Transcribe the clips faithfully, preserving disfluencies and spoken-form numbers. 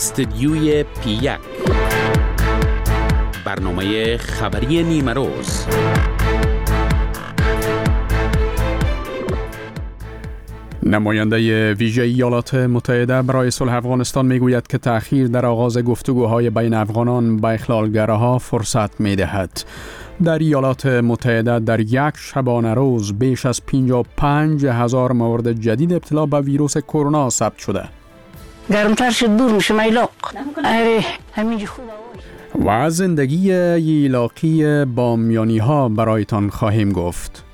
استدیوی پی یک، برنامه خبری نیمه روز. نماینده ویژه ایالات متحده برای صلح افغانستان میگوید که تأخیر در آغاز گفتگوهای بین افغانان با اخلالگراها فرصت میدهد. در ایالات متحده در یک شبانه روز بیش از پنجاه و پنج هزار مورد جدید ابتلا به ویروس کرونا ثبت شده. گرمتر شد دور میشه میلاق. اره همینجا خوبه. و زندگی ییلاقی بامیانی ها برایتان خواهیم گفت.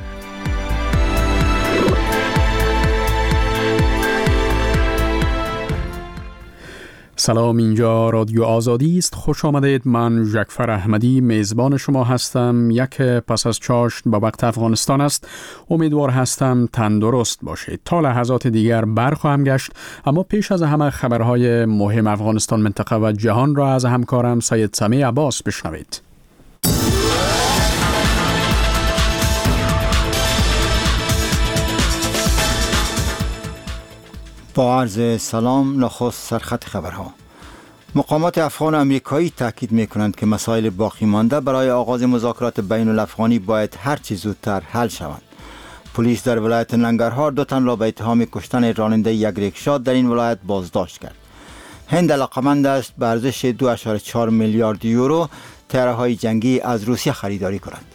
سلام، اینجا رادیو آزادی است. خوش آمدید. من جعفر احمدی میزبان شما هستم. یک پس از چاشت به وقت افغانستان است. امیدوار هستم تندرست باشید. تا لحظات دیگر برخواهم گشت، اما پیش از همه خبرهای مهم افغانستان، منطقه و جهان را از همکارم سید سمی عباس بشنوید. با عرض سلام، نخست سرخط خبرها. مقامات افغان و امریکایی تاکید می‌کنند که مسائل باقی مانده برای آغاز مذاکرات بین الافغانی باید هر چه زودتر حل شوند. پلیس در ولایت ننگرهار دو تن را به اتهام کشتن راننده یک ریکشا در این ولایت بازداشت کرد. هند علاقمند است به ارزش دو ممیز چهار میلیارد یورو طیاره‌های جنگی از روسیه خریداری کند.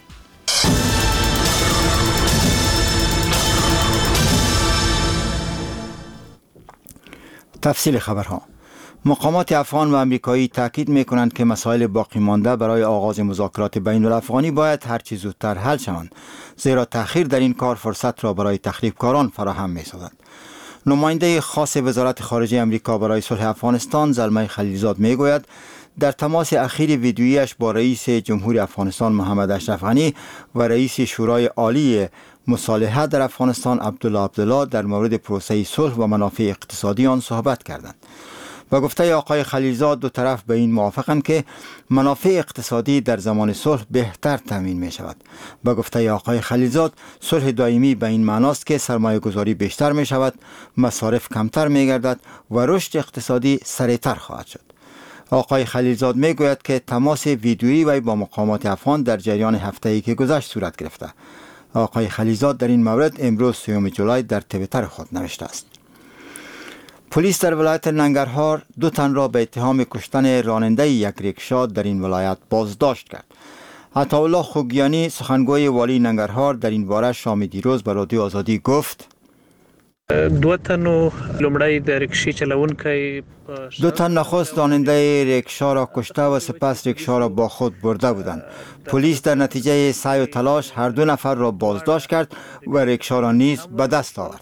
تفصیل خبرها. مقامات افغان و امریکایی تاکید می‌کنند که مسائل باقی مانده برای آغاز مذاکرات بین الافغانی باید هر چه زودتر حل شوند، زیرا تأخیر در این کار فرصت را برای تخریبکاران فراهم می‌سازد. نماینده خاص وزارت خارجه امریکا برای صلح افغانستان زلمه خلیلزاد میگوید در تماس اخیر ویدیویش با رئیس جمهوری افغانستان محمد اشرف غنی و رئیس شورای عالی مصالحه در افغانستان عبدالله عبدالله در مورد پروسه صلح و منافع اقتصادی آن صحبت کردند. و گفته آقای خلیلزاد دو طرف به این موافقند که منافع اقتصادی در زمان صلح بهتر تامین می شود. و گفته آقای خلیلزاد صلح دائمی به این معناست که سرمایه گذاری بیشتر می شود، مصارف کمتر می گردد و رشد اقتصادی سریعتر خواهد شد. آقای خلیلزاد می گوید که تماس ویدیویی وی با مقامات افغان در جریان هفته‌ای که گذشت صورت گرفته. آقای خلیلزاد در این مورد امروز سوم جولای در توییتر خود نوشته است. پلیس در ولایت ننگرهار دو تن را به اتهام کشتن راننده یک ریکشا در این ولایت بازداشت کرد. عطاالله خوگیانی سخنگوی والی ننگرهار در این باره شام دیروز به رادیو آزادی گفت دو تن لومړی د ریکشې چلونکی دو تن نخست راننده ریکشا را کشته و سپس ریکشا را با خود برده بودند. پلیس در نتیجه سعی و تلاش هر دو نفر را بازداشت کرد و ریکشا را نیز به دست آورد.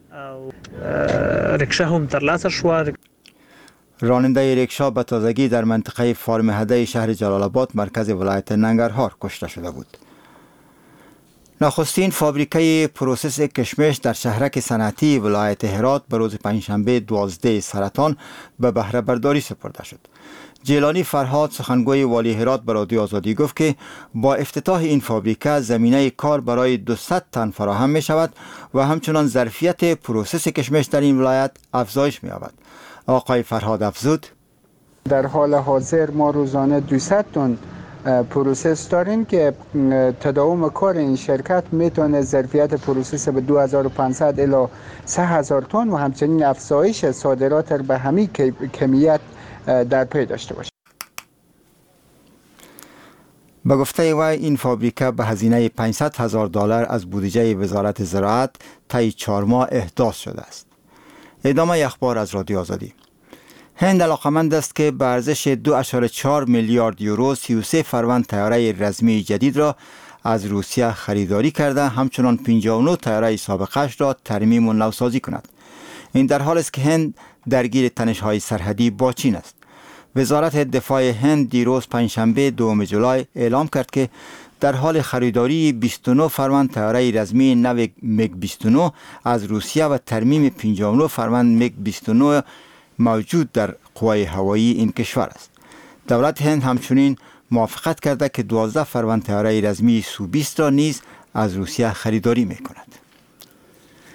ریکشا هم ترلاسه شو. راننده ریکشا به تازگی در منطقه فارم هده شهر جلال آباد مرکز ولایت ننگرهار کشته شده بود. نخستین فابریکه پروسس کشمش در شهرک صنعتی ولایت هرات به روز پنجشنبه دوازده سرطان به بهره برداری سپرده شد. جیلانی فرهاد سخنگوی والی هرات به رادیو آزادی گفت که با افتتاح این فابریکه زمینه کار برای دویست تن فراهم می شود و همچنان ظرفیت پروسس کشمش در این ولایت افزایش می یابد. آقای فرهاد افزود در حال حاضر ما روزانه دویست تن پروسس داریم که تداوم کار این شرکت میتونه ظرفیت پروسس به دو هزار و پانصد الی سه هزار تن و همچنین افزایش صادرات به همین کمیت در پی داشته باشه. به گفته وی این فابریکه به هزینه پانصد هزار دلار از بودجه وزارت زراعت طی چهار ماه احداث شده است. ادامه اخبار از رادیو آزادی. هند علاقمند است که به ارزش دو ممیز چهار میلیارد یورو سی و سه فروند طیاره رزمی جدید را از روسیه خریداری کرده، همچنان پنجاه و نه طیاره سابقش را ترمیم و نوسازی کند. این در حالی است که هند درگیر تنش‌های سرحدی با چین است. وزارت دفاع هند دیروز پنجشنبه دوم جولای اعلام کرد که در حال خریداری بیست و نه فروند طیاره رزمی نو میگ بیست و نه از روسیه و ترمیم پنجاه و نه فروند میگ بیست و نه موجود در قوای هوایی این کشور است. دولت هند همچنین موافقت کرده که دوازده فروند طیاره رزمی سو بیست را نیز از روسیه خریداری می کند.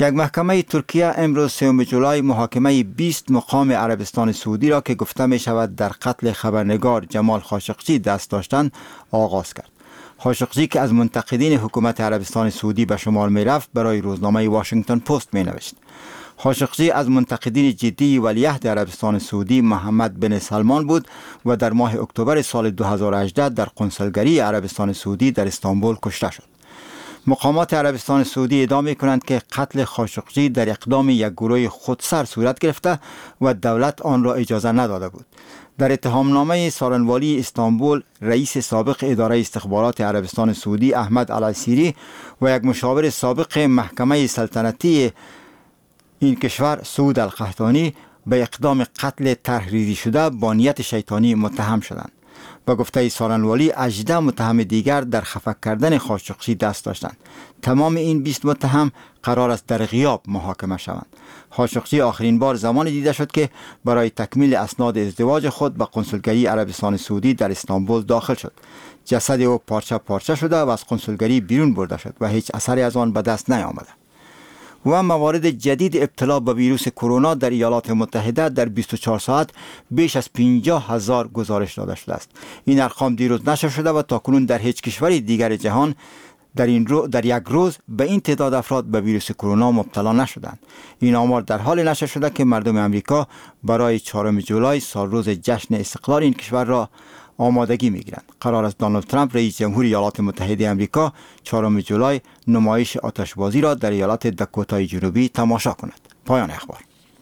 یک محکمه ترکیه امروز سوم جولای محاکمه بیست مقام عربستان سعودی را که گفته می شود در قتل خبرنگار جمال خاشقجی دست داشتند آغاز کرد. خاشقجی که از منتقدین حکومت عربستان سعودی به شمار می رفت برای روزنامه واشنگتن پست می نوشت. خاشقجی از منتقدین جدی ولیعهد عربستان سعودی محمد بن سلمان بود و در ماه اکتبر سال دو هزار و هجده در کنسولگری عربستان سعودی در استانبول کشته شد. مقامات عربستان سعودی ادعا می کنند که قتل خاشقجی در اقدام یک گروه خودسر صورت گرفته و دولت آن را اجازه نداده بود. در اتهامنامه سارنوالی استانبول، رئیس سابق اداره استخبارات عربستان سعودی احمد العسیری و یک مشاور سابق محکمه سلطنتی این کشور سعود القحطانی به اقدام قتل تحریری شده با نیت شیطانی متهم شدند. با گفته سارنوالی هجده متهم دیگر در خفه کردن خاشقجی دست داشتند. تمام این بیست متهم قرار است در غیاب محاکمه شوند. خاشقجی آخرین بار زمانی دیده شد که برای تکمیل اسناد ازدواج خود به کنسولگری عربستان سعودی در استانبول داخل شد. جسد او پارچه پارچه شده و از کنسولگری بیرون برده شد و هیچ اثری از آن به دست نیامده. و موارد جدید ابتلا به ویروس کرونا در ایالات متحده در بیست و چهار ساعت بیش از پنجاه هزار گزارش داده شده است. این ارقام دیروز نشر شده و تاکنون در هیچ کشوری دیگر جهان در این رو در یک روز به این تعداد افراد به ویروس کرونا مبتلا نشدند. این آمار در حال نشر شده که مردم امریکا برای چهارم جولای سال روز جشن استقلال این کشور را آمادگی می‌گیرند. قرار است دونالد ترامپ رئیس جمهور ایالات متحده آمریکا چهارم جولای نمایش آتشبازی را در ایالت داکوتای جنوبی تماشا کند. پایان اخبار.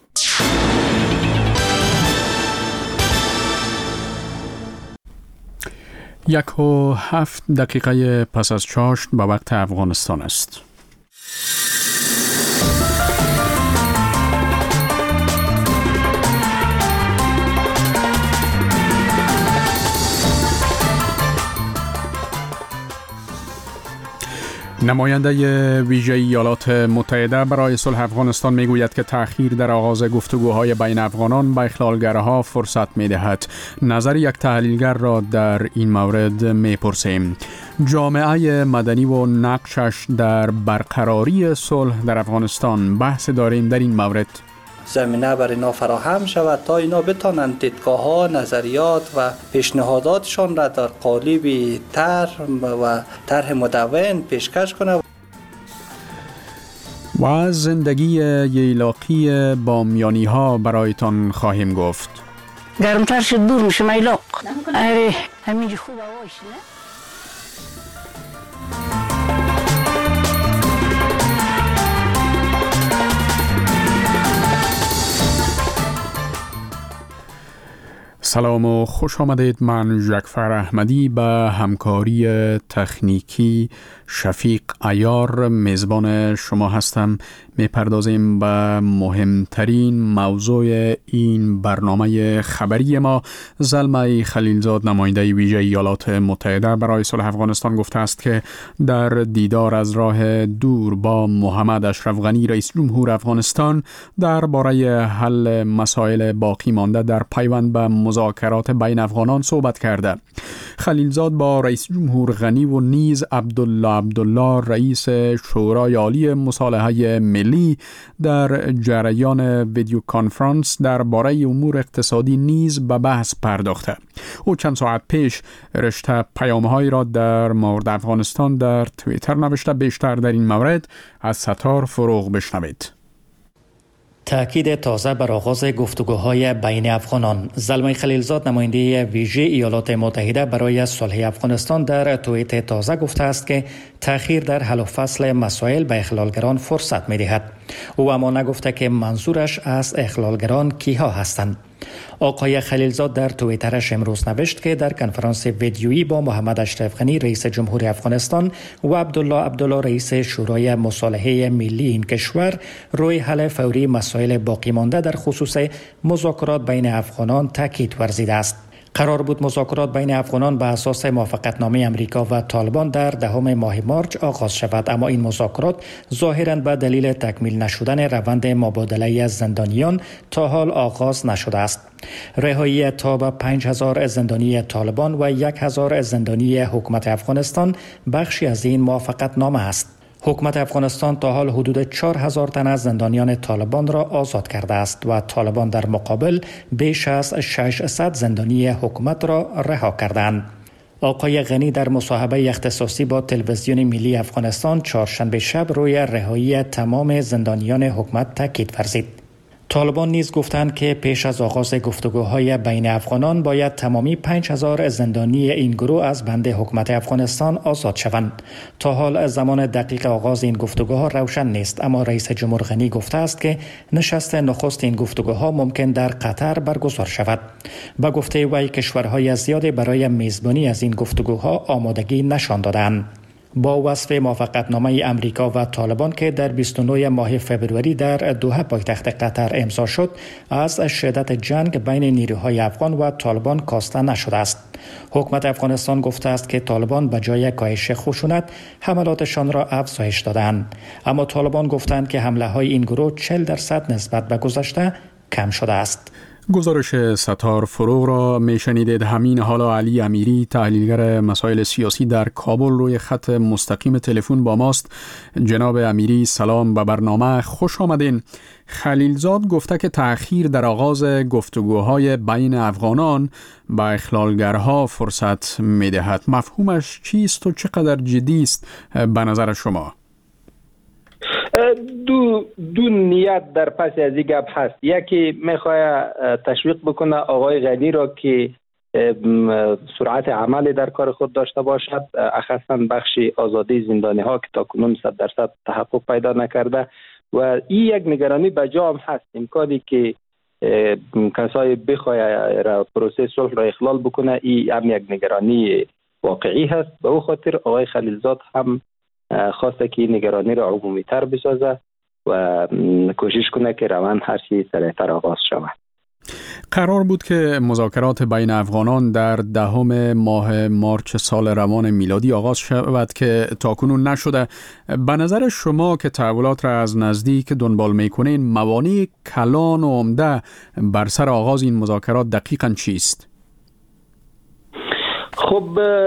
یک و هفت دقیقه پس از چاشت به وقت افغانستان است. نماینده ویژه ایالات متحده برای صلح افغانستان میگوید که تأخیر در آغاز گفتگوهای بین افغانان به اخلالگرها فرصت میدهد. نظر یک تحلیلگر را در این مورد میپرسیم. جامعه مدنی و نقشش در برقراری صلح در افغانستان بحث داریم در این مورد. زمینه برای اینا فراهم شود تا اینا بتانند دیدگاه ها، نظریات و پیشنهاداتشان را در قالب طرح و طرح مدون پیشکش کنند. و زندگی ییلاقی بامیانی ها برایتان خواهیم گفت. گرمتر شد دور میشه میلاق. آره همینجا خوب هواش نه؟ سلام و خوش آمدید. من جعفر احمدی به همکاری تکنیکی شفیق عیار میزبان شما هستم. میپردازیم به مهمترین موضوع این برنامه خبری ما. زلمه خلیلزاد نماینده ویژه ایالات متحده برای صلح افغانستان گفته است که در دیدار از راه دور با محمد اشرف غنی رئیس جمهور افغانستان درباره حل مسائل باقی مانده در پیوند به مذاکرات بین افغانان صحبت کرده. خلیلزاد با رئیس جمهور غنی و نیز عبدالله عبدالله رئیس شورای عالی مصالحه ملی در جریان ویدیو کانفرانس درباره امور اقتصادی نیز به بحث پرداخته. او چند ساعت پیش رشته پیام‌هایی را در مورد افغانستان در توییتر نوشته. بیشتر در این مورد از ستار فروغ بشنوید. تأکید تازه بر آغاز گفتگوهای بین افغانان. زلمه خلیلزاد نماینده ویژه ایالات متحده برای صلح افغانستان در توییت تازه گفته است که تأخیر در حل و فصل مسائل به اخلالگران فرصت می‌دهد. او اما نگفته که منظورش از اخلالگران کیها هستند. آقای خلیلزاد در توییترش امروز نوشت که در کنفرانس ویدیویی با محمد اشرف غنی رئیس جمهور افغانستان و عبدالله عبدالله رئیس شورای مصالحه ملی این کشور روی حل فوری مسائل باقی مانده در خصوص مذاکرات بین افغانان تاکید ورزیده است. قرار بود مذاکرات بین افغانان به اساس موافقتنامه امریکا و طالبان در دهم ماه مارچ آغاز شود، اما این مذاکرات ظاهراً به دلیل تکمیل نشدن روند مبادله از زندانیان تا حال آغاز نشده است. رهایی تا به پنج هزار زندانی طالبان و یک هزار زندانی حکومت افغانستان بخشی از این موافقتنامه است. حکومت افغانستان تا حال حدود چهار هزار تن از زندانیان طالبان را آزاد کرده است و طالبان در مقابل بیش از ششصد زندانی حکومت را رها کردند. آقای غنی در مصاحبه اختصاصی با تلویزیون ملی افغانستان چهارشنبه شب روی رهایی تمام زندانیان حکومت تاکید ورزید. طالبان نیز گفتند که پیش از آغاز گفتگوهای بین افغانان باید تمامی پنج هزار زندانی این گروه از بند حکومت افغانستان آزاد شوند. تا حال زمان دقیق آغاز این گفتگوها روشن نیست، اما رئیس جمهور غنی گفته است که نشست نخست این گفتگوها ممکن در قطر برگزار شود. با گفته وی کشورهای زیادی برای میزبانی از این گفتگوها آمادگی نشان دادند. با وصف موافقتنامه امریکا و طالبان که در بیست و نه ماه فبروری در دوحه پایتخت قطر امضا شد، از شدت جنگ بین نیروهای افغان و طالبان کاسته نشده است. حکومت افغانستان گفته است که طالبان به جای کاهش خشونت حملاتشان را افزایش دادند، اما طالبان گفتند که حمله های این گروه چهل درصد نسبت به گذشته کم شده است. گزارش ستار فروغ را میشنیدید. همین حالا علی امیری تحلیلگر مسائل سیاسی در کابل روی خط مستقیم تلفن با ماست. جناب امیری سلام، به برنامه خوش آمدین. خلیلزاد گفته که تأخیر در آغاز گفتگوهای بین افغانان به اخلالگرها فرصت میدهد. مفهومش چیست و چقدر جدی است به نظر شما؟ دو دو نیت در پس از این گپ هست. یکی میخواد تشویق بکنه آقای غنی را که سرعت عمل در کار خود داشته باشد، اخصاً بخش آزادی زندانی ها که تاکنون صد درصد تحقق پیدا نکرده و این یک نگرانی بجا هم هست. امکانی که کسای بخواه پروسه صلح را اخلال بکنه، این هم یک نگرانی واقعی هست. به او خاطر آقای خلیلزاد هم خواسته که نگرانی را عمومی تر بسازه و کوشش کنه که روند هر چی سریعتر آغاز شود. قرار بود که مذاکرات بین افغانان در دهم ماه مارچ سال روان میلادی آغاز شود که تاکنون نشده. به نظر شما که تحولات را از نزدیک دنبال میکنین، موانع کلان و عمده بر سر آغاز این مذاکرات دقیقاً چیست؟ خب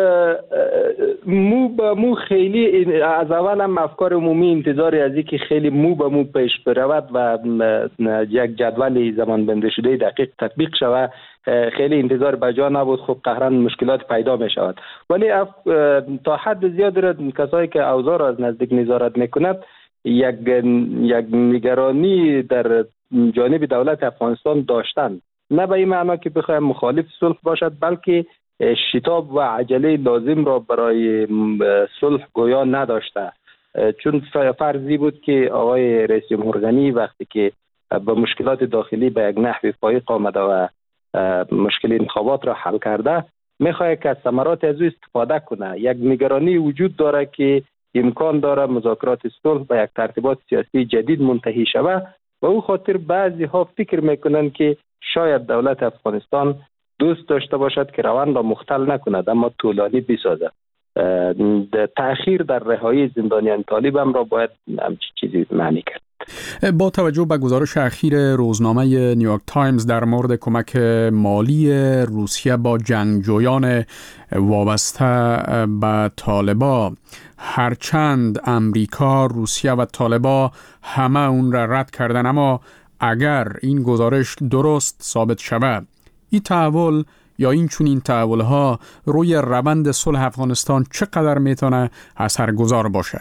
مو به مو خیلی از اول هم افکار عمومی انتظاری از این که خیلی مو به مو پیش برود و یک جدول زمان بندی شده دقیق تطبیق شود خیلی انتظار بجا نبود. خب قهرا مشکلات پیدا می شود، ولی تا حد زیاد را کسایی که اوضاع را از نزدیک نظارت میکند یک یک نگرانی در جانب دولت افغانستان داشتند، نه به این معنا که بخوایم مخالف صلح باشد، بلکه شتاب و عجله لازم را برای صلح گویا نداشته. چون فرضی بود که آقای رئیس جمهور غنی وقتی که به مشکلات داخلی به یک نحو فایق آمده و مشکل انتخابات را حل کرده، میخواهد که از ثمرات از او استفاده کنه. یک نگرانی وجود داره که امکان داره مذاکرات صلح به یک ترتیبات سیاسی جدید منتهی شود و او خاطر بعضی ها فکر میکنن که شاید دولت افغانستان دوست داشته باشد که روند را مختل نکند اما طولانی بسازد. تأخیر در رهایی زندانیان طالب هم را باید همچین چیزی معنی کرد. با توجه به گزارش اخیر روزنامه نیویورک تایمز در مورد کمک مالی روسیه با جنگجویان وابسته به طالبان، هرچند امریکا، روسیه و طالبان همه اون را رد کردن، اما اگر این گزارش درست ثابت شود، این تحول یا این چنین تحول‌ها روی روند صلح افغانستان چقدر میتونه اثرگذار باشه؟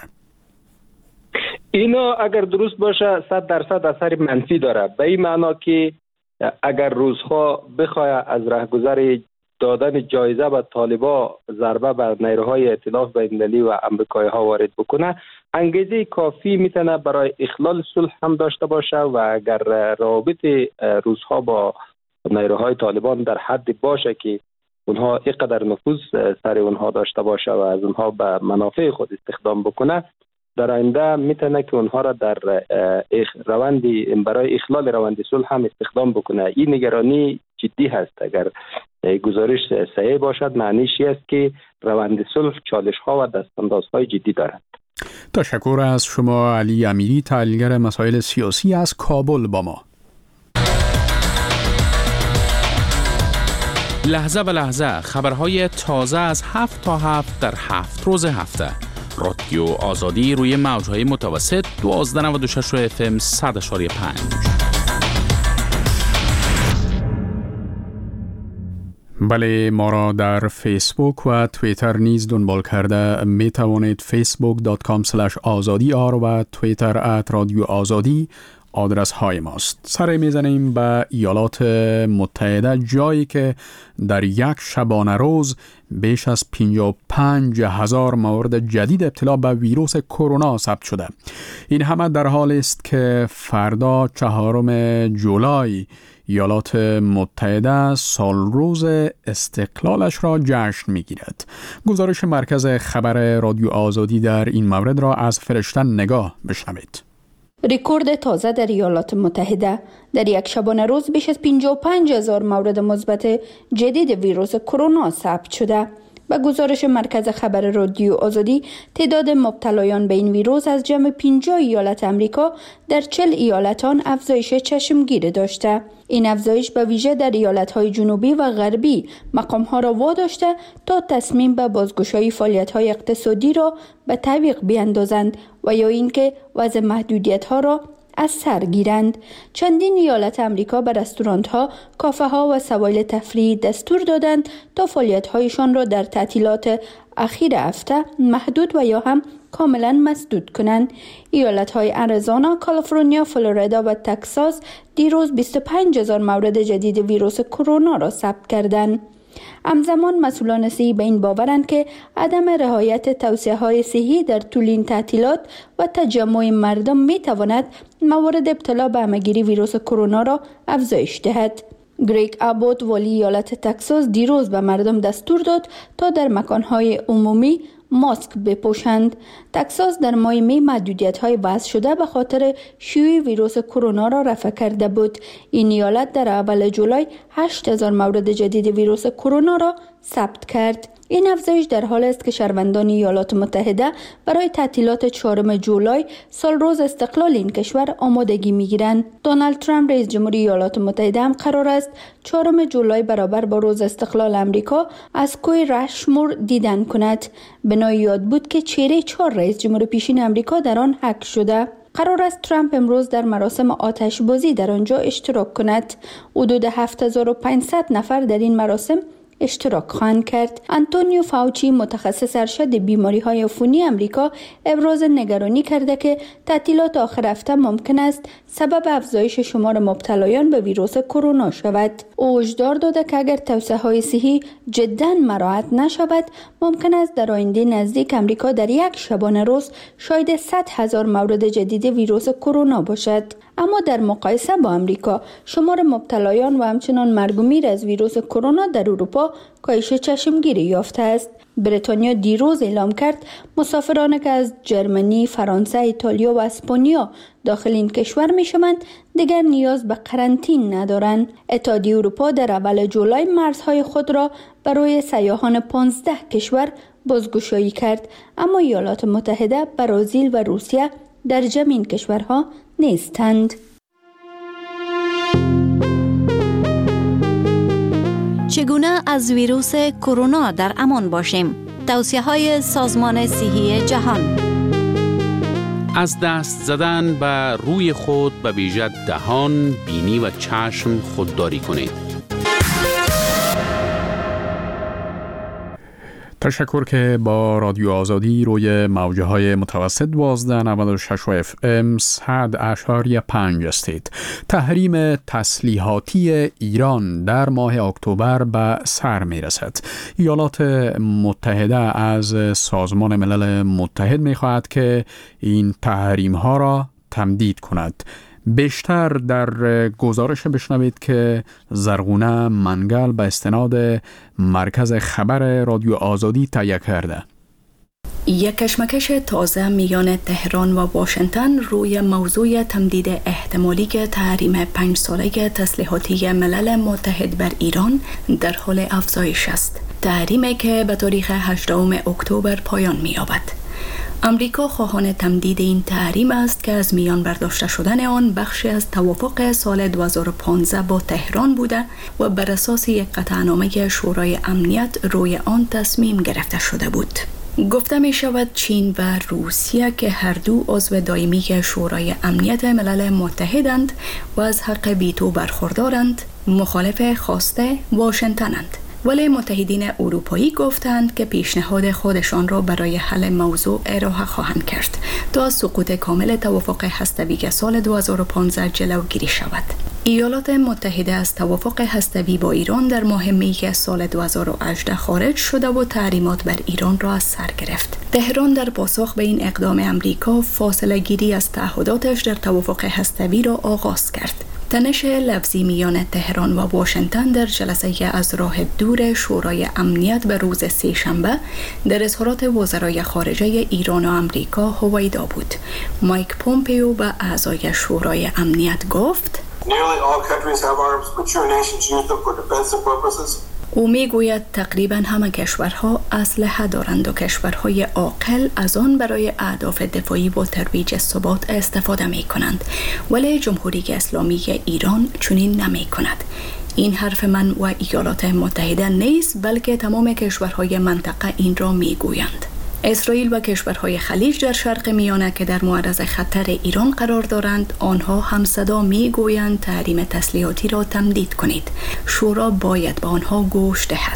اینا اگر درست باشه صد درصد اثر منفی داره، به این معنا که اگر روزها بخواه از راهگذر دادن جایزه به طالبا ضربه بر نیروهای ائتلاف بین‌المللی و امریکایی ها وارد بکنه، انگیزه کافی میتونه برای اخلال صلح هم داشته باشه و اگر روابط روزها با نیروهای طالبان در حد باشه که اونها اینقدر نفوذ سر اونها داشته باشه و از اونها به منافع خود استخدام بکنه، در آینده میتونه که اونها را در روند برای اخلال روند صلح هم استخدام بکنه. این نگرانی جدی هست. اگر گزارش صحیح باشد معنیش است که روند صلح چالش ها و دستانداز های جدی دارد. تشکر از شما علی امیری، تحلیلگر مسائل سیاسی از کابل با ما. لحظه به لحظه خبرهای تازه از هفت تا هفت در هفت روز هفته. رادیو آزادی روی موجهای متوسط دوازده نود و شش اف ام صد و پنج. بله، ما را در فیسبوک و توییتر نیز دنبال کرده می توانید فیسبوک دات کام اسلش آزادی آر و توییتر ات رادیو آزادی آدرس های ماست. سر میزنیم به ایالات متحده، جایی که در یک شبانه روز بیش از پنجاه و پنج هزار مورد جدید ابتلا به ویروس کرونا ثبت شده. این همه در حالی است که فردا چهارم جولای ایالات متحده سال روز استقلالش را جشن می‌گیرد. گزارش مرکز خبر رادیو آزادی در این مورد را از فرشته نگاه بشنوید. رکورد تازه در ایالات متحده در یک شبانه روز بیش از پنجاه و پنج هزار مورد مثبت جدید ویروس کرونا ثبت شده. با گزارش مرکز خبر رادیو آزادی، تعداد مبتلایان به این ویروس از جمع پنجاه ایالت امریکا در چهل ایالتان افزایش چشمگیر داشته. این افزایش به ویژه در ایالت‌های جنوبی و غربی مقام‌ها را واداشته تا تصمیم به بازگشایی فعالیت‌های اقتصادی را به تعویق بیاندازند و یا اینکه وضع محدودیت‌ها را از سر گیرند. چندین ایالت امریکا به رستوران‌ها، کافه‌ها و سواحل تفریحی دستور دادند تا فعالیت‌هایشان را در تعطیلات اخیر هفته محدود و یا هم کاملا مسدود کنند. ایالت‌های اریزونا، کالیفرنیا، فلوریدا و تگزاس دیروز بیست و پنج هزار مورد جدید ویروس کرونا را ثبت کردند. همزمان مسئولان صحی به این باورند که عدم رعایت توصیه‌های صحی در طول این تعطیلات و تجمع مردم می‌تواند موارد ابتلا به همه‌گیری ویروس کرونا را افزایش دهد. گریگ ابوت، والی ایالت تگزاس، دیروز به مردم دستور داد تا در مکان‌های عمومی ماسک بپوشند. تگزاس در ماه می محدودیت‌های وضع شده به خاطر شیوع ویروس کرونا را رفع کرده بود. این ایالت در اول جولای هشت هزار مورد جدید ویروس کرونا را ثبت کرد. این افزایش در حال است که شهروندان ایالات متحده برای تعطیلات چهارم جولای سال روز استقلال این کشور آمادگی می‌گیرند. دونالد ترامپ رئیس جمهوری ایالات متحده هم قرار است چهارم جولای برابر با روز استقلال آمریکا از کوه رشمور دیدن کند. بنای یاد بود که چهره چهار رئیس جمهور پیشین آمریکا در آن حک شده. قرار است ترامپ امروز در مراسم آتشبازی در آنجا اشتراک کند. حدود هفت هزار و پانصد نفر در این مراسم اشتراک خواهند کرد. آنتونیو فاوچی، متخصص ارشد بیماری‌های عفونی آمریکا، ابراز نگرانی کرده که تعطیلات آخر هفته ممکن است سبب افزایش شمار مبتلایان به ویروس کرونا شود. او هشدار داده که اگر توصیه‌های صحی جداً مراعات نشود، ممکن است در آینده نزدیک آمریکا در یک شبانه روز شاید صد هزار مورد جدید ویروس کرونا باشد. اما در مقایسه با آمریکا، شمار مبتلایان و همچنان مرگ و میر از ویروس کرونا در اروپا کاهش چشمگیری یافته است. بریتانیا دیروز اعلام کرد مسافرانی که از جرمنی، فرانسه، ایتالیا و اسپانیا داخل این کشور می شوند دیگر نیاز به قرنطین ندارند. اتحادیه اروپا در اول جولای مرزهای خود را برای سیاحان پانزده کشور بازگشایی کرد، اما ایالات متحده، برزیل و روسیه در جمع این کشورها نیستند. چگونه از ویروس کرونا در امان باشیم؟ توصیه‌های سازمان صحی جهان. از دست زدن به روی خود به ویژه دهان، بینی و چشم خودداری کنید. تشکر که با رادیو آزادی روی موجه های متوسط دوازده نود و شش اف ام صد اشاری پنج هستید. تحریم تسلیحاتی ایران در ماه اکتبر به سر می رسد. ایالات متحده از سازمان ملل متحد می خواهد که این تحریم ها را تمدید کند. بیشتر در گزارش بشنوید که زرغونه منگل به استناد مرکز خبر رادیو آزادی تهیه کرده. یک کشمکش تازه میان تهران و واشنگتن روی موضوع تمدید احتمالی تحریم پنج ساله تسلیحاتی ملل متحد بر ایران در حال افزایش است. تحریمی که به تاریخ هجدهم اکتبر پایان می‌یابد. امریکا خواهان تمدید این تحریم است که از میان برداشته شدن آن بخشی از توافق سال دو هزار و پانزده با تهران بوده و بر اساس یک قطعنامه شورای امنیت روی آن تصمیم گرفته شده بود. گفته می شود چین و روسیه که هر دو عضو دائمی شورای امنیت ملل متحدند و از حق ویتو برخوردارند، مخالف خواسته واشنگتنند. ولی متحدین اروپایی گفتند که پیشنهاد خودشان را برای حل موضوع ارائه خواهند کرد تا از سقوط کامل توافق هسته‌ای سال دو هزار و پانزده جلوگیری شود. ایالات متحده از توافق هسته‌ای با ایران در ماه می سال دو هزار و هجده خارج شده و تحریمات بر ایران را از سر گرفت. تهران در پاسخ به این اقدام امریکا فاصله گیری از تعهداتش در توافق هسته‌ای را آغاز کرد. تنش لفظی میان تهران و واشنگتن در جلسه از راه دور شورای امنیت به روز سه شنبه در اظهارات وزرای خارجه ایران و امریکا هویدا بود. مایک پومپیو به اعضای شورای امنیت گفت: او میگوید تقریبا همه کشورها اسلحه دارند و کشورهای عاقل از آن برای اهداف دفاعی و ترویج ثبات استفاده می کنند، ولی جمهوری اسلامی ایران چنین نمی کند. این حرف من و ایالات متحده نیست، بلکه تمام کشورهای منطقه این را می گویند. اسرائیل و کشورهای خلیج در شرق میانه که در معرض خطر ایران قرار دارند، آنها هم صدا می گویند تحریم تسلیحاتی را تمدید کنید. شورا باید به آنها گوش دهد.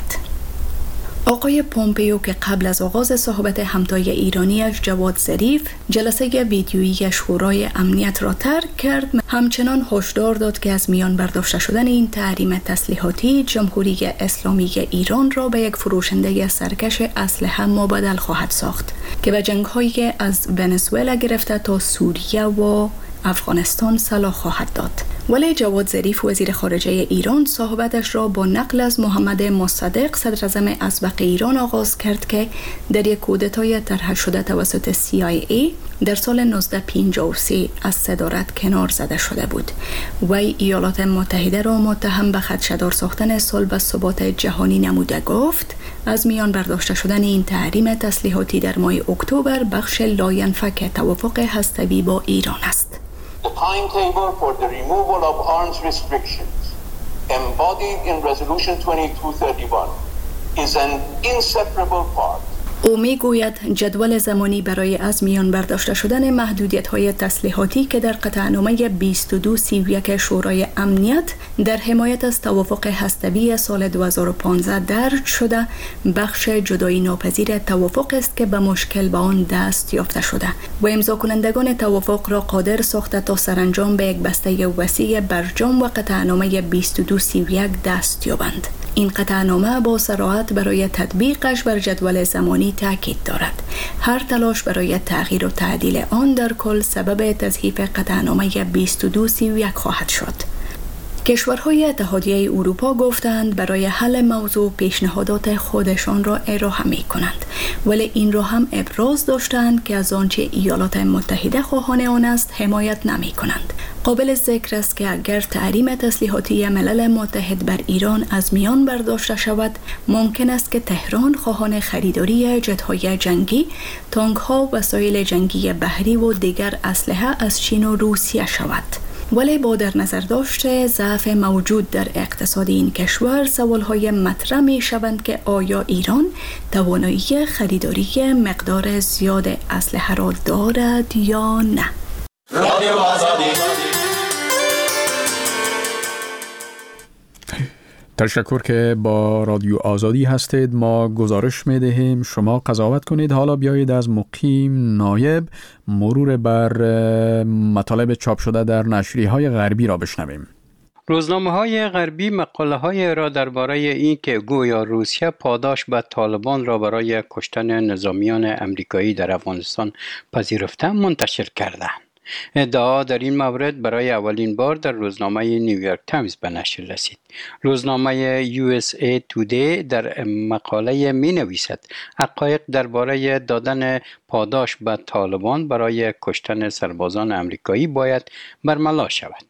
آقای پومپیو که قبل از آغاز صحبت همتای ایرانیش جواد ظریف جلسه ویدیویی شورای امنیت را ترک کرد، همچنان هشدار داد که از میان برداشته شدن این تحریم تسلیحاتی جمهوری اسلامی ایران را به یک فروشنده سرکش اسلحه مبادل خواهد ساخت که به جنگ‌هایی از ونزوئلا گرفته تا سوریه و افغانستان سلاح خواهد داد. ولی جواد ظریف وزیر خارجه ایران صحبتش را با نقل از محمد مصدق صدر اعظم اسبق ایران آغاز کرد که در یک کودتای طرح شده توسط سی آی ای در سال نوزده پنجاه و سه از صدارت کنار زده شده بود. وی ایالات متحده را متهم به خدشه‌دار ساختن صلح و ثبات جهانی نموده گفت از میان برداشته شدن این تحریم تسلیحاتی در ماه اکتبر بخش لاینفک توافق هسته‌ای با ایران است. The timetable for the removal of arms restrictions embodied in Resolution twenty-two thirty-one is an inseparable part. او میگوید جدول زمانی برای از میان برداشته شدن محدودیت‌های تسلیحاتی که در قطعنامه بیست و دو سی و یک شورای امنیت در حمایت از توافق هسته‌ای سال دو هزار و پانزده درج شده بخش جدایی ناپذیر توافق است که به مشکل به آن دست یافته شده و امضا کنندگان توافق را قادر ساخته تا سرانجام به یک بسته وسیع برجام و قطعنامه بیست و دو سی و یک دست یابند. این قطعنامه با صراحت برای تطبیقش بر جدول زمانی تاکید دارد. هر تلاش برای تغییر و تعدیل آن در کل سبب تضعیف قطعنامه بیست و دو سی و یک خواهد شد. کشورهای اتحادیه اروپا گفتند برای حل موضوع پیشنهادات خودشان را ارائه می کنند، ولی این را هم ابراز داشتند که از آنچه ایالات متحده خواهان آن است حمایت نمی کنند. قابل ذکر است که اگر تحریم تسلیحاتی ملل متحد بر ایران از میان برداشته شود، ممکن است که تهران خواهان خریداری جت‌های جنگی، تانک‌ها، وسایل جنگی بحری و دیگر اسلحه از چین و روسیه شود. ولی با در نظر داشت ضعف موجود در اقتصاد این کشور، سوالهای مطرح می شوند که آیا ایران توانایی خریداری مقدار زیاد اسلحه را دارد یا نه. رادیو آزادی. تشکر که با رادیو آزادی هستید. ما گزارش می دهیم شما قضاوت کنید. حالا بیایید از مقیم نایب مرور بر مطالب چاپ شده در نشریه های غربی را بشنویم. روزنامه های غربی مقاله های را درباره این که گویا روسیه پاداش به طالبان را برای کشتن نظامیان امریکایی در افغانستان پذیرفته منتشر کردند. ادعا در این مورد برای اولین بار در روزنامه نیویورک تایمز به نشر رسید. روزنامه یو اس ای تودی در مقاله می نویسد حقایق درباره دادن پاداش به طالبان برای کشتن سربازان امریکایی باید برملا شود.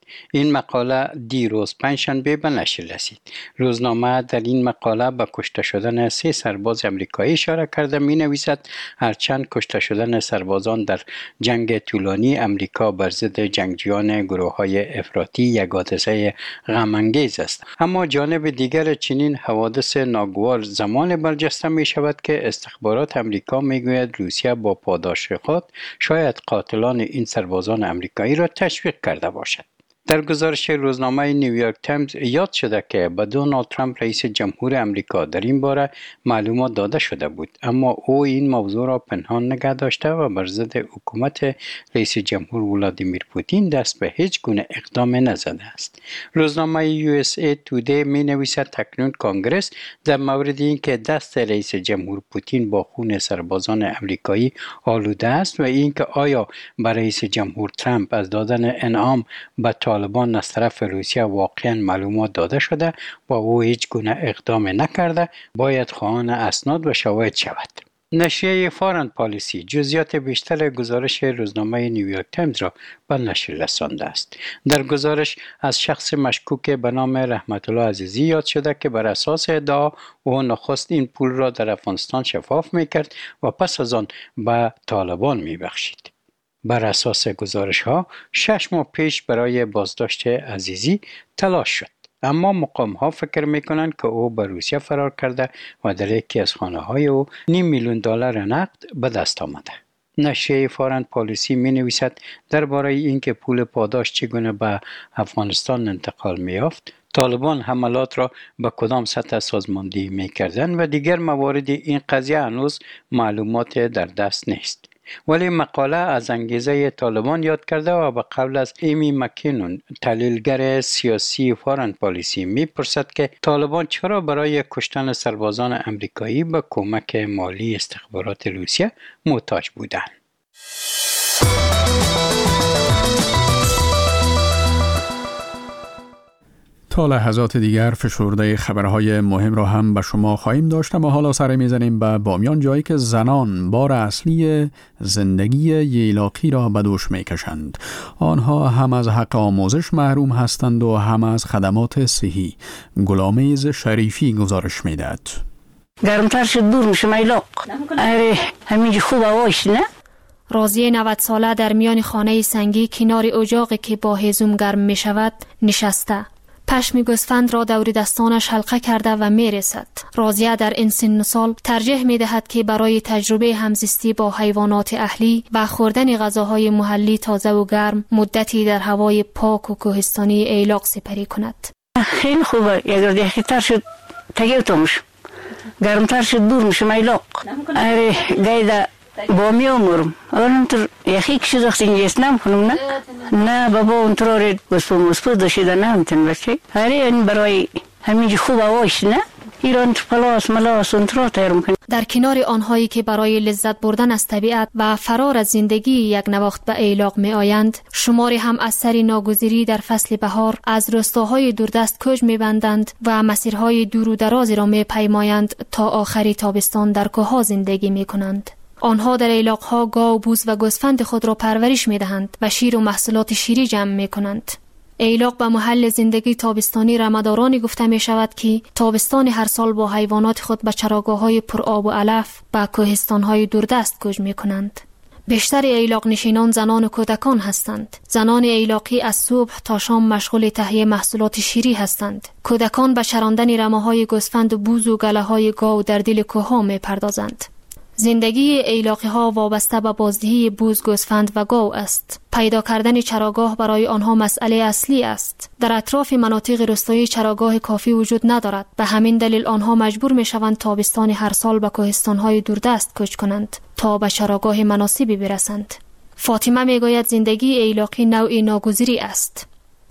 این مقاله دیروز پنجشنبه به نشر رسید. روزنامه در این مقاله به کشته شدن سه سرباز امریکایی اشاره کرده می نویسد هرچند کشته شدن سربازان در جنگ طولانی امریکا بر ضد جنگجویان گروه های افراطی یک حادثه غم انگیز است، اما جانب دیگر چنین حوادث ناگوار زمان برجسته می شود که استخبارات امریکا می گوید روسیه با پاداش خود شاید قاتلان این سربازان امریکایی را تشویق کرده باشد. در گزارش روزنامه نیویورک تایمز یاد شده که به دونالد ترامپ رئیس جمهور امریکا در این باره معلومات داده شده بود، اما او این موضوع را پنهان نگه داشته و بر ضد حکومت رئیس جمهور ولادیمیر پوتین دست به هیچ گونه اقدام نزده است. روزنامه یو اس ای تودی می نویسد تکنون کانگرس در مورد اینکه دست رئیس جمهور پوتین با خون سربازان امریکایی آلوده است و اینکه آیا به رئیس جمهور ترامپ از دادن انعام به طالبان از طرف روسیه واقعا معلومات داده شده و او هیچ گونه اقدام نکرده باید خواهان اسناد و شواهد شود. نشریه فارن پالیسی جزئیات بیشتر گزارش روزنامه نیویورک تایمز را به نشر رسانده است. در گزارش از شخص مشکوک به نام رحمت الله عزیزی یاد شده که بر اساس ادعا او نخست این پول را در افغانستان شفاف میکرد و پس از آن به طالبان میبخشید. بر اساس گزارش ها شش ماه پیش برای بازداشت عزیزی تلاش شد، اما مقام ها فکر می کنند که او به روسیه فرار کرده و در یکی از خانه های او نیم میلیون دلار نقد به دست آمده. نشریه فارن پالیسی می نویسد درباره اینکه پول پاداش چگونه به افغانستان انتقال می یافت، طالبان حملات را به کدام سطح سازماندهی می کردند و دیگر موارد این قضیه هنوز معلومات در دست نیست. ولی مقاله از انگیزه طالبان یاد کرده و به قول از ایمی مکینون تحلیلگر سیاسی فارن پالیسی میپرسد که طالبان چرا برای کشتن سربازان امریکایی به کمک مالی استخبارات روسیه محتاج بودند. تا لحظات دیگر فشرده خبرهای مهم را هم به شما خواهیم داشت، اما حالا سر میزنیم به بامیان، جایی که زنان بار اصلی زندگی ییلاقی را به دوش میکشند. آنها هم از حق آموزش محروم هستند و هم از خدمات صحی. گلامیز شریفی گزارش میدهد. گرمتر شد دور میشه میلاق. اره همینجا خوب هواش نه؟ راضیه نود ساله در میان خانه سنگی کنار اجاقی که با هیزم گرم می شود نشسته. پشم گوسفند را دور دستانش حلقه کرده و می رسد. راضیه در این سن و سال ترجیح می دهد که برای تجربه همزیستی با حیوانات اهلی و خوردن غذاهای محلی تازه و گرم مدتی در هوای پاک و کوهستانی ایلاق سپری کند. خیلی خوبه. اگر دقیق‌تر شد تگیو تو میشم. گرمتر شد دور میشم ایلاق. اره گایده با می امورم اولم تر یخی کشی دخت اینجاست نم کنم نه نه بابا اون تر آرید گسپو مسپو داشته نه همتن بچه هره این برای همینجا خوب هواش نه ایران پلاس ملاس اون تر تیرم کنم. در کنار آنهایی که برای لذت بردن از طبیعت و فرار از زندگی یک نواخت به ایلاق می آیند، شماری هم از سر ناگزیری در فصل بهار از روستاهای دوردست کوچ می بندند و مسیرهای دور و درازی را می پیمایند تا آخری تابستان در کوهها زندگی می کنند. آنها در ایلاق‌ها گاو، بوز و گوسفند خود را پرورش می‌دهند و شیر و محصولات شیری جمع می‌کنند. ایلاق به محل زندگی تابستانی رمدارانی گفته می‌شود که تابستان هر سال با حیوانات خود به چراگاه‌های پر آب و علف و کوهستان‌های دوردست کوچ می‌کنند. بیشتر ایلاق نشینان زنان و کودکان هستند. زنان ایلاقی از صبح تا شام مشغول تهیه محصولات شیری هستند. کودکان به چراندن رمه‌های گوسفند و بوز و گله‌های گاو در دل کوه‌ها می‌پردازند. زندگی ایلاقی ها وابسته به بازدهی بوز، گوسفند و گاو است. پیدا کردن چراگاه برای آنها مسئله اصلی است. در اطراف مناطق روستایی چراگاه کافی وجود ندارد. به همین دلیل آنها مجبور می شوند تابستان هر سال به کوهستان های دوردست کوچ کنند تا به چراگاه مناسبی برسند. فاطمه می گوید زندگی ایلاقی نوعی ناگزیری است.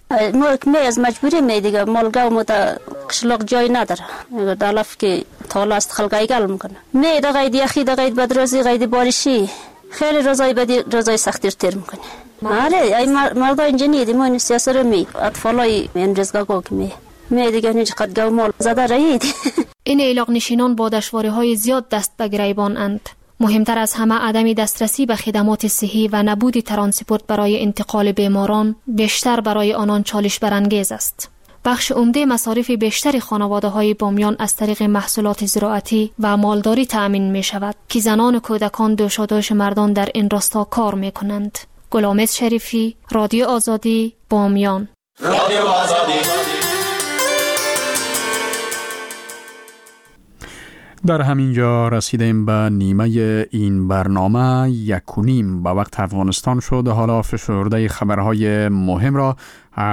ما از مجبوری می دیگه مالگا و متا قشلاق جای نداره. دالف که تالا است خلقای گل میکنه. می دا قید یخی دا قید بدروزی قید بارشی خیلی روزای بدی روزای سختیر تیر میکنه. آره ای مردا اینجا نیدی ما این سیاست رو می اطفالای این رزگاگو که می می دیگه نیچ قد گو مال زده رایید. این ایلاق نشینان با دشواری های زیاد دست به گریبان اند. مهمتر از همه عدم دسترسی به خدمات صحی و نبود ترانسپورت برای انتقال بیماران بیشتر برای آنان چالش برانگیز است. بخش عمده مصارف بیشتر خانواده‌های بامیان از طریق محصولات زراعتی و مالداری تأمین می شود که زنان و کودکان دوشادوش مردان در این راستا کار می کنند. غلامت شریفی، رادیو آزادی، بامیان. رادیو آزادی. در همینجا رسیدیم به نیمه این برنامه. یک و نیم به وقت افغانستان شد. حالا فشرده خبرهای مهم را